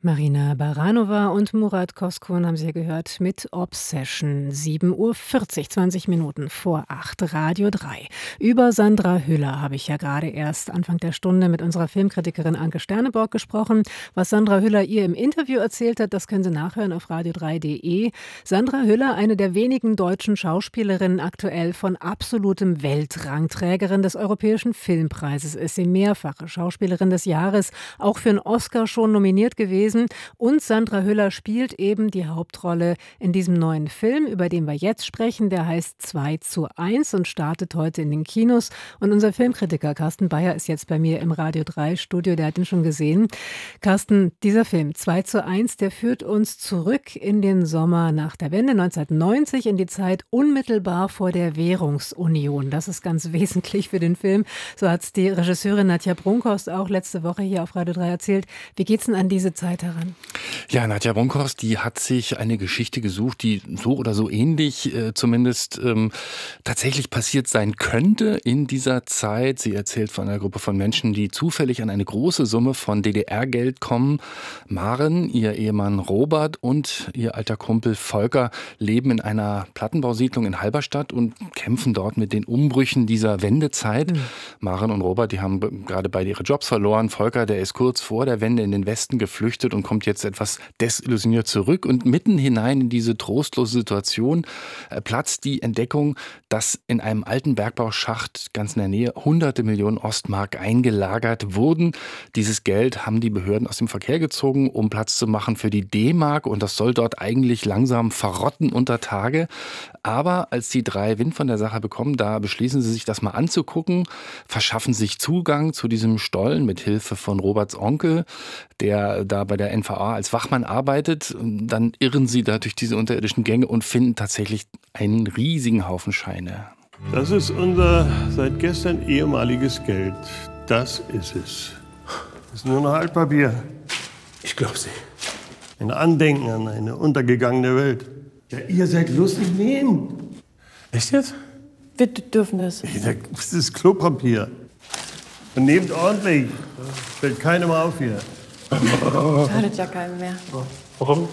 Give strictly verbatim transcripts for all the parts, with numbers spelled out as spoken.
Marina Baranova und Murat Koskun haben Sie gehört mit Obsession. sieben Uhr vierzig, zwanzig Minuten vor acht, Radio drei. Über Sandra Hüller habe ich ja gerade erst Anfang der Stunde mit unserer Filmkritikerin Anke Sterneborg gesprochen. Was Sandra Hüller ihr im Interview erzählt hat, das können Sie nachhören auf radio drei punkt de. Sandra Hüller, eine der wenigen deutschen Schauspielerinnen aktuell von absolutem Weltrang, Trägerin des Europäischen Filmpreises, ist sie mehrfache Schauspielerin des Jahres, auch für einen Oscar schon nominiert gewesen. Und Sandra Hüller spielt eben die Hauptrolle in diesem neuen Film, über den wir jetzt sprechen. Der heißt zwei zu eins und startet heute in den Kinos. Und unser Filmkritiker Carsten Beyer ist jetzt bei mir im Radio drei Studio. Der hat ihn schon gesehen. Carsten, dieser Film zwei zu eins, der führt uns zurück in den Sommer nach der Wende neunzehnhundertneunzig, in die Zeit unmittelbar vor der Währungsunion. Das ist ganz wesentlich für den Film. So hat es die Regisseurin Nadja Brunkhorst auch letzte Woche hier auf Radio drei erzählt. Wie geht's denn an diese Zeit heran? Ja, Nadja Brunkhorst, die hat sich eine Geschichte gesucht, die so oder so ähnlich äh, zumindest ähm, tatsächlich passiert sein könnte in dieser Zeit. Sie erzählt von einer Gruppe von Menschen, die zufällig an eine große Summe von D D R-Geld kommen. Maren, ihr Ehemann Robert und ihr alter Kumpel Volker leben in einer Plattenbausiedlung in Halberstadt und kämpfen dort mit den Umbrüchen dieser Wendezeit. Mhm. Maren und Robert, die haben gerade beide ihre Jobs verloren. Volker, der ist kurz vor der Wende in den Westen geflüchtet und kommt jetzt etwas desillusioniert zurück. Und mitten hinein in diese trostlose Situation äh, platzt die Entdeckung, dass in einem alten Bergbauschacht ganz in der Nähe hunderte Millionen Ostmark eingelagert wurden. Dieses Geld haben die Behörden aus dem Verkehr gezogen, um Platz zu machen für die D-Mark. Und das soll dort eigentlich langsam verrotten unter Tage. Aber als die drei Wind von der Sache bekommen, da beschließen sie sich das mal anzugucken, verschaffen sich Zugang zu diesem Stollen mit Hilfe von Roberts Onkel, der da bei der N V A als Wachmann arbeitet. Dann irren sie da durch diese unterirdischen Gänge und finden tatsächlich einen riesigen Haufen Scheine. Das ist unser seit gestern ehemaliges Geld. Das ist es. Das ist nur noch Altpapier. Ich glaub's nicht. Ein Andenken an eine untergegangene Welt. Ja, ihr seid lustig nehmen. Echt jetzt? Wir d- dürfen das. Das ist Klopapier. Und nehmt ordentlich. Fällt keinem auf hier. Schadet ja keinem mehr. Warum?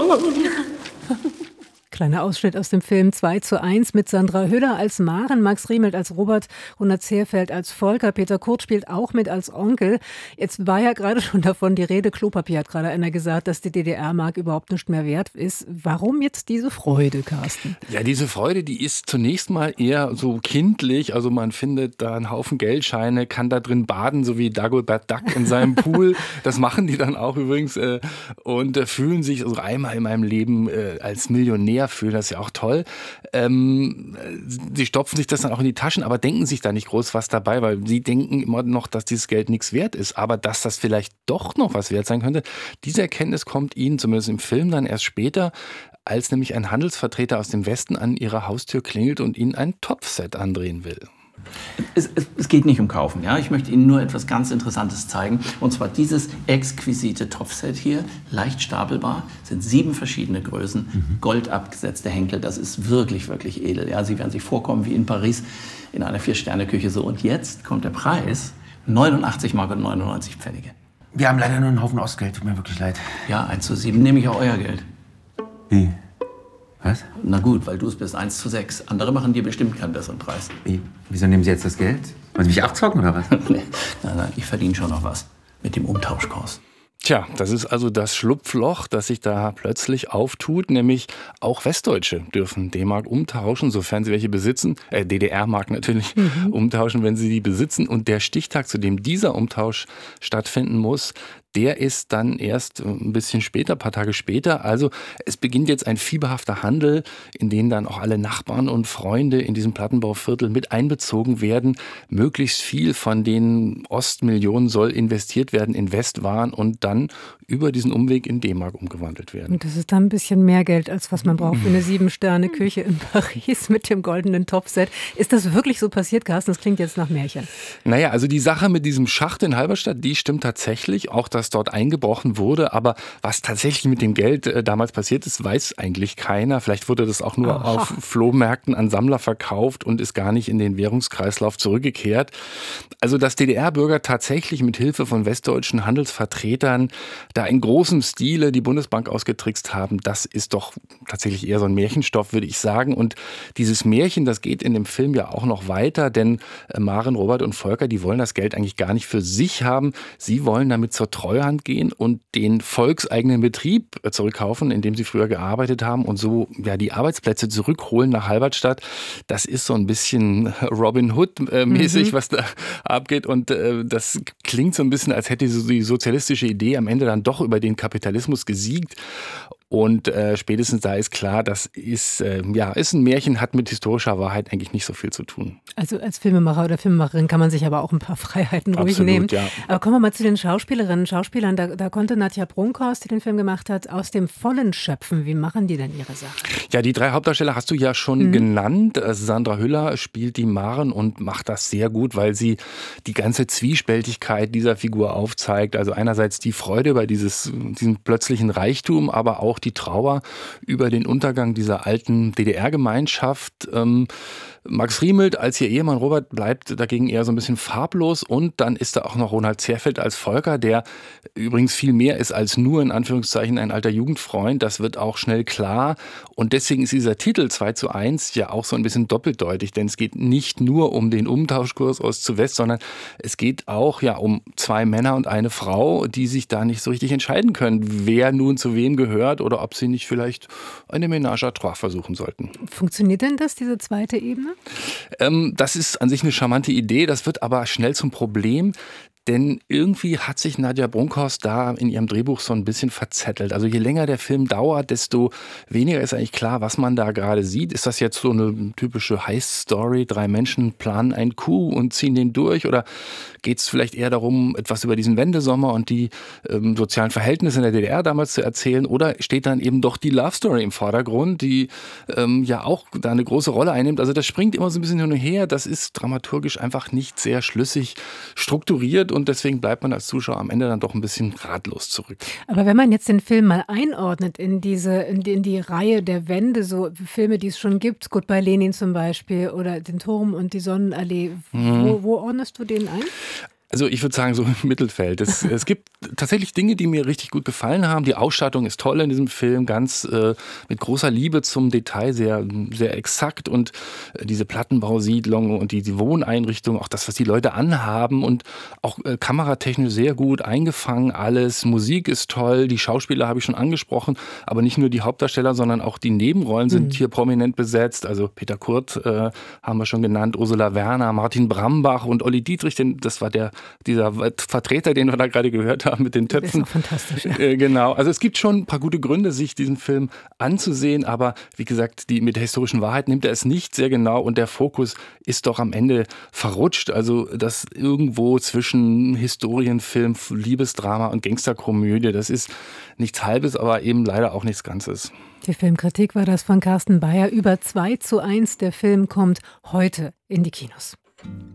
Kleiner Ausschnitt aus dem Film zwei zu eins mit Sandra Hüller als Maren, Max Riemelt als Robert, Ronald Zehrfeld als Volker, Peter Kurt spielt auch mit als Onkel. Jetzt war ja gerade schon davon die Rede, Klopapier hat gerade einer gesagt, dass die D D R-Mark überhaupt nicht mehr wert ist. Warum jetzt diese Freude, Carsten? Ja, diese Freude, die ist zunächst mal eher so kindlich. Also man findet da einen Haufen Geldscheine, kann da drin baden, so wie Dagobert Duck in seinem Pool. Das machen die dann auch übrigens äh, und äh, fühlen sich also einmal in meinem Leben äh, als Millionär fühlen, das ist ja auch toll. Ähm, sie stopfen sich das dann auch in die Taschen, aber denken sich da nicht groß was dabei, weil sie denken immer noch, dass dieses Geld nichts wert ist. Aber dass das vielleicht doch noch was wert sein könnte, diese Erkenntnis kommt ihnen zumindest im Film dann erst später, als nämlich ein Handelsvertreter aus dem Westen an ihrer Haustür klingelt und ihnen ein Topfset andrehen will. Es, es, es geht nicht um Kaufen, ja. Ich möchte Ihnen nur etwas ganz Interessantes zeigen. Und zwar dieses exquisite Topfset hier, leicht stapelbar, sind sieben verschiedene Größen, mhm. gold abgesetzte Henkel. Das ist wirklich, wirklich edel. Ja. Sie werden sich vorkommen wie in Paris in einer Vier-Sterne-Küche. So, und jetzt kommt der Preis, neunundachtzig Mark und neunundneunzig Pfennige. Wir haben leider nur einen Haufen Ostgeld, tut mir wirklich leid. Ja, eins zu sieben, nehme ich auch euer Geld. Wie? Was? Na gut, weil du es bist, eins zu sechs. Andere machen dir bestimmt keinen besseren Preis. Wie? Wieso nehmen Sie jetzt das Geld? Wollen Sie mich abzocken oder was? Nee, nein, nein, ich verdiene schon noch was mit dem Umtauschkurs. Tja, das ist also das Schlupfloch, das sich da plötzlich auftut, nämlich auch Westdeutsche dürfen D-Mark umtauschen, sofern sie welche besitzen, äh, D D R-Mark natürlich mhm. umtauschen, wenn sie die besitzen. Und der Stichtag, zu dem dieser Umtausch stattfinden muss, der ist dann erst ein bisschen später, ein paar Tage später. Also es beginnt jetzt ein fieberhafter Handel, in den dann auch alle Nachbarn und Freunde in diesem Plattenbauviertel mit einbezogen werden. Möglichst viel von den Ostmillionen soll investiert werden in Westwaren und dann über diesen Umweg in D-Mark umgewandelt werden. Und das ist dann ein bisschen mehr Geld, als was man braucht für eine Sieben-Sterne-Küche in Paris mit dem goldenen Topfset. Ist das wirklich so passiert, Carsten? Das klingt jetzt nach Märchen. Naja, also die Sache mit diesem Schacht in Halberstadt, die stimmt tatsächlich. Auch das dort eingebrochen wurde, aber was tatsächlich mit dem Geld äh, damals passiert ist, weiß eigentlich keiner. Vielleicht wurde das auch nur Aha. auf Flohmärkten an Sammler verkauft und ist gar nicht in den Währungskreislauf zurückgekehrt. Also dass D D R-Bürger tatsächlich mit Hilfe von westdeutschen Handelsvertretern da in großem Stile die Bundesbank ausgetrickst haben, das ist doch tatsächlich eher so ein Märchenstoff, würde ich sagen. Und dieses Märchen, das geht in dem Film ja auch noch weiter, denn Maren, Robert und Volker, die wollen das Geld eigentlich gar nicht für sich haben. Sie wollen damit zur Treuhand gehen und den volkseigenen Betrieb zurückkaufen, in dem sie früher gearbeitet haben und so ja die Arbeitsplätze zurückholen nach Halberstadt. Das ist so ein bisschen Robin Hood-mäßig, mhm. was da abgeht. Und äh, das klingt so ein bisschen, als hätte so die sozialistische Idee am Ende dann doch über den Kapitalismus gesiegt. Und äh, spätestens da ist klar, das ist, äh, ja, ist ein Märchen, hat mit historischer Wahrheit eigentlich nicht so viel zu tun. Also als Filmemacher oder Filmemacherin kann man sich aber auch ein paar Freiheiten ruhig Absolut, nehmen. Ja. Aber kommen wir mal zu den Schauspielerinnen und Schauspielern. Da, da konnte Nadja Brunkhorst, die den Film gemacht hat, aus dem Vollen schöpfen. Wie machen die denn ihre Sache? Ja, die drei Hauptdarsteller hast du ja schon mhm. genannt. Sandra Hüller spielt die Maren und macht das sehr gut, weil sie die ganze Zwiespältigkeit dieser Figur aufzeigt. Also einerseits die Freude über dieses, diesen plötzlichen Reichtum, aber auch die Trauer über den Untergang dieser alten D D R-Gemeinschaft. Ähm, Max Riemelt als ihr Ehemann Robert bleibt dagegen eher so ein bisschen farblos und dann ist da auch noch Ronald Zerfeld als Volker, der übrigens viel mehr ist als nur in Anführungszeichen ein alter Jugendfreund. Das wird auch schnell klar und deswegen ist dieser Titel zwei zu eins ja auch so ein bisschen doppeldeutig, denn es geht nicht nur um den Umtauschkurs Ost zu West, sondern es geht auch ja um zwei Männer und eine Frau, die sich da nicht so richtig entscheiden können, wer nun zu wem gehört oder ob sie nicht vielleicht eine Ménage à trois versuchen sollten. Funktioniert denn das, diese zweite Ebene? Ähm, das ist an sich eine charmante Idee, das wird aber schnell zum Problem. Denn irgendwie hat sich Nadja Brunkhorst da in ihrem Drehbuch so ein bisschen verzettelt. Also je länger der Film dauert, desto weniger ist eigentlich klar, was man da gerade sieht. Ist das jetzt so eine typische Heist-Story? Drei Menschen planen einen Coup und ziehen den durch? Oder geht es vielleicht eher darum, etwas über diesen Wendesommer und die ähm, sozialen Verhältnisse in der D D R damals zu erzählen? Oder steht dann eben doch die Love-Story im Vordergrund, die ähm, ja auch da eine große Rolle einnimmt? Also das springt immer so ein bisschen hin und her. Das ist dramaturgisch einfach nicht sehr schlüssig strukturiert. Und deswegen bleibt man als Zuschauer am Ende dann doch ein bisschen ratlos zurück. Aber wenn man jetzt den Film mal einordnet in diese, in die, in die Reihe der Wende, so Filme, die es schon gibt, Goodbye Lenin zum Beispiel oder Den Turm und die Sonnenallee, mhm. wo, wo ordnest du den ein? Also ich würde sagen, so im Mittelfeld. Es, es gibt tatsächlich Dinge, die mir richtig gut gefallen haben. Die Ausstattung ist toll in diesem Film, ganz äh, mit großer Liebe zum Detail, sehr, sehr exakt. Und äh, diese Plattenbausiedlung und die, die Wohneinrichtung, auch das, was die Leute anhaben und auch äh, kameratechnisch sehr gut eingefangen alles. Musik ist toll, die Schauspieler habe ich schon angesprochen, aber nicht nur die Hauptdarsteller, sondern auch die Nebenrollen sind mhm. hier prominent besetzt. Also Peter Kurt äh, haben wir schon genannt, Ursula Werner, Martin Brambach und Olli Dietrich, denn das war der dieser Vertreter, den wir da gerade gehört haben mit den Töpfen. Das ist auch fantastisch. Ja. Äh, genau. Also es gibt schon ein paar gute Gründe, sich diesen Film anzusehen, aber wie gesagt, die, mit der historischen Wahrheit nimmt er es nicht sehr genau und der Fokus ist doch am Ende verrutscht. Also das irgendwo zwischen Historienfilm, Liebesdrama und Gangsterkomödie, das ist nichts Halbes, aber eben leider auch nichts Ganzes. Die Filmkritik war das von Carsten Bayer. Über zwei zu eins. Der Film kommt heute in die Kinos.